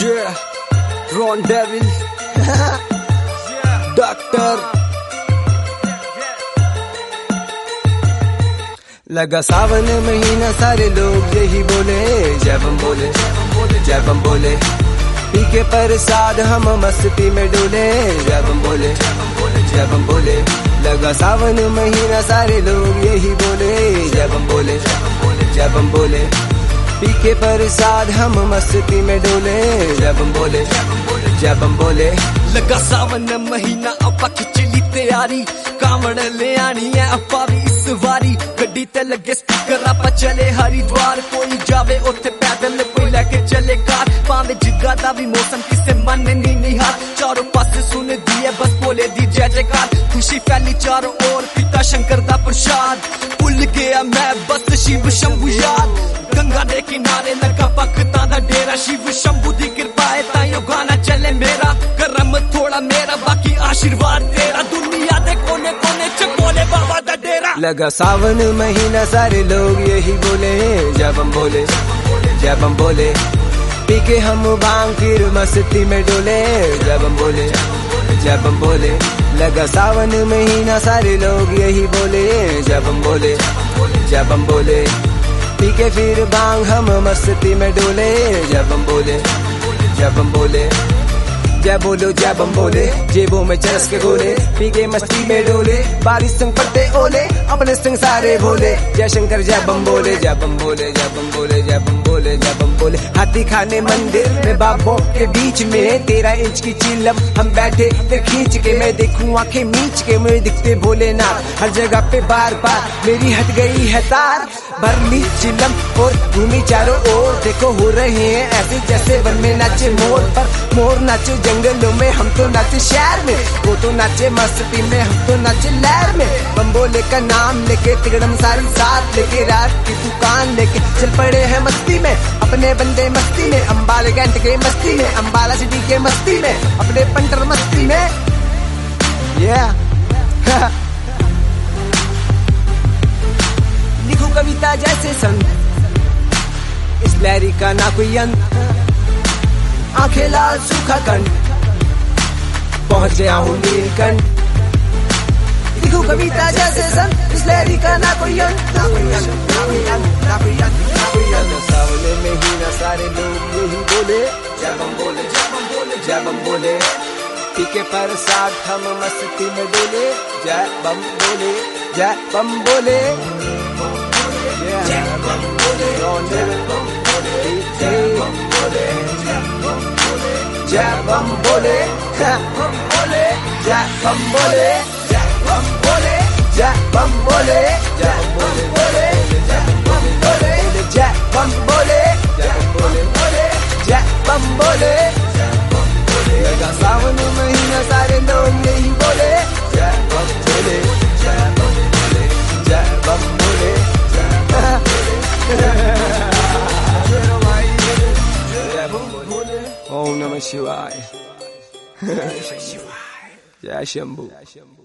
Yeah, Ron Devil, doctor. लगा सावन महीना सारे लोग यही बोले, जब हम बोले जब हम बोले, पी के प्रसाद हम मस्ती में डोले, जब हम बोले जब हम बोले। लगा सावन महीना सारे लोग यही बोले, जब हम बोले जब हम बोले, पी के प्रसाद हम मस्ती में डोले, जब हम बोले जब हम बोले। लगा सावन महीना अपा खिचली तैयारी, कावड़ ले आनी है अपा भी इस वारी। गड्डी ते लगे स्पीकर आपा चले हरिद्वार, कोई जावे उथे पैदल कोई लेके चले कार। पावे जिगा दा भी मौसम किसे मन नहीं हाथ, चारों पासे सुन दी है बस बोले दी जय जयकार। खुशी फैली चारों ओर पिता शंकर दा प्रसाद, भुल गया मैं बस शिव शंभु याद। गंगा दे किनारे लगा भगतां दा डेरा, शिव शंभु दी कृपा है ताइयों गाना चले मेरा। करम थोड़ा मेरा बाकी आशीर्वाद तेरा, दुनिया दे कोने कोने च बोले बाबा दा डेरा। लगा सावन महीना सारे लोग यही बोले, जब हम बोले जब हम बोले, पी के हम भांग फिर मस्ती में डोले, जब हम बोले जब हम बोले। लगा सावन महीना सारे लोग यही बोले, जब हम बोले जब हम बोले, पी के फिर भांग हम मस्ती में डोले, जब हम बोले जब हम बोले। जय बोलो जब हम बोले, जेबों में चरस के गोले, पी के मस्ती में डोले, बारिश संग पड़ते ओले, अपने संग सारे भोले। जय शंकर जब हम बोले जब हम बोले जब हम बोले जब हम बोले जब हम बोले। हाथी खाने मंदिर में बाबों के बीच में, 13 इंच की चिलम हम बैठे फिर खींच के। मैं देखूं आंखें मीच के, मुझे दिखते भोलेनाथ हर जगह पे बार बार। मेरी हट गई है तार, भर ली चिलम और घूमी चारों ओर। देखो हो रहे हैं ऐसे जैसे वन में नाचे मोर, पर मोर नाचे जंगलों में, हम तो नाचे शहर में। वो तो नाचे मस्ती में, हम तो नाचे लहर में। बम्बोले का नाम लेके तिगड़म सारी साथ लेके, रात की दुकान लेके चल पड़े हैं मस्ती में। अपने बंदे मस्ती में, अंबाला कैंट के मस्ती में, अंबाला सिटी के मस्ती में, अपने पंटर मस्ती में। लिखूं कविता जैसे संत, इस लहरी का ना कोई अंत। आंखें लाल सूखा कंठ, पहुंच गया हूँ नीलकंठ। लिखूं कविता जैसे संत, इस लहरी का ना कोई अंत, ना कोई अंत, ना कोई अंत, ना कोई अंत, ना कोई अंत। सावले में ही ना सारे लोग यही बोले, जब हम बोले जब हम बोले जब हम बोले, पी के प्रसाद हम मस्ती में डोले, जय बम बोले जय बम बोले, जय बम बोले, जय बम बोले, जय बम बोले, जय बम बोले, जय बम बोले, जय बम बोले, जय बम बोले, जय बम बोले, जय बम बोले, जय बम बोले, जय बम बोले, जय बम बोले, जय बम बोले, जय बम बोले। लगा सावन महीना सारे लोग यही बोले, जय बम बोले जय बम बोले, जय बम बोले, जय बम बोले। ओम नमः शिवाय। जय शंभू।